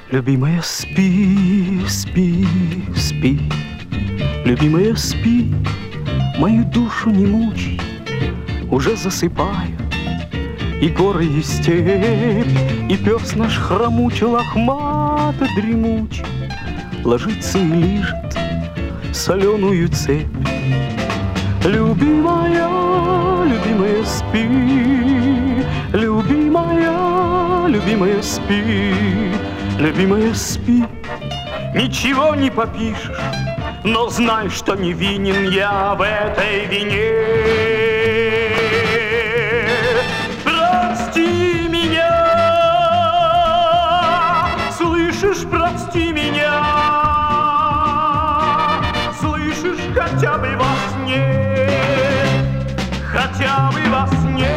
Любимая, спи, спи, спи. Любимая, спи, мою душу не мучай. Уже засыпаю и горы, и степь, и пес наш хромучий, лохмато дремучий ложится и лижет соленую цепь. Любимая, любимая, спи. Любимая, любимая, спи. Любимая, спи. Ничего не попишешь, но знай, что не винен я в этой вине. Прости меня, слышишь, прости меня, слышишь, хотя бы во сне, хотя бы во сне.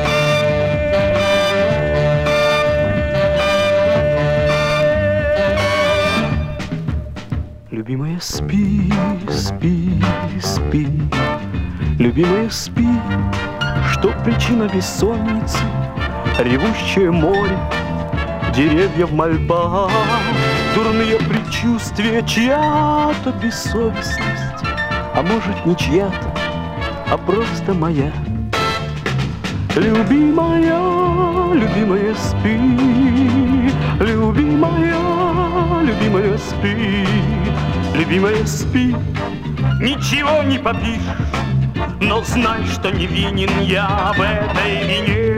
Любимая, спи, спи, спи. Любимая, спи. Что причина бессонницы? Ревущее море, деревья в мольбах, дурные предчувствия, чья-то бессовестность, а может не чья-то, а просто моя. Любимая, любимая, спи. Любимая, любимая, спи. Любимая, спи. Ничего не попишешь, но знай, что не винен я в этой вине.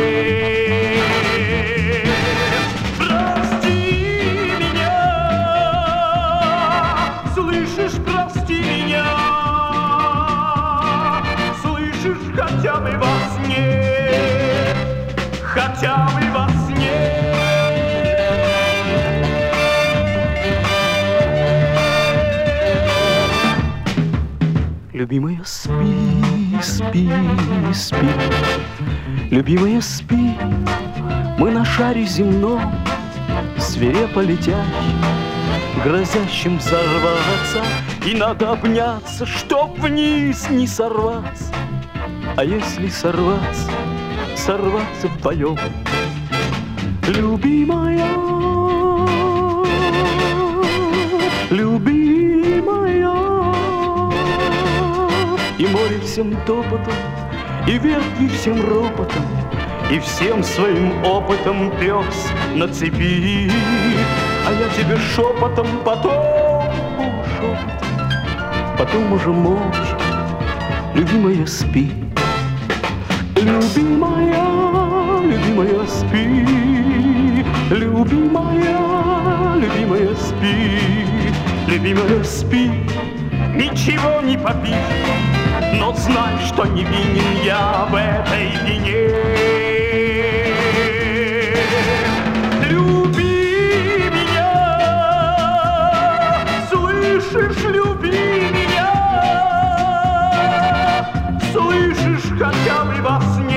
Прости меня, слышишь, прости меня, слышишь, хотя бы во сне, хотя бы во сне. Любимая, спи, спи, спи. Любимая, спи. Мы на шаре земном, свирепо летящим, грозящим взорваться, и надо обняться, чтоб вниз не сорваться. А если сорваться, сорваться вдвоем. Любимая, любимая. И море всем топотом, и ветви всем ропотом, и всем своим опытом пес на цепи. А я тебе шепотом, потом шепотом, потом уже молча. Любимая, спи. Любимая, любимая, спи. Любимая, любимая, спи. Любимая, спи. Ничего не попишешь, но знай, что не винен я в этой вине. Люби меня, слышишь, люби меня, слышишь, хотя бы во сне.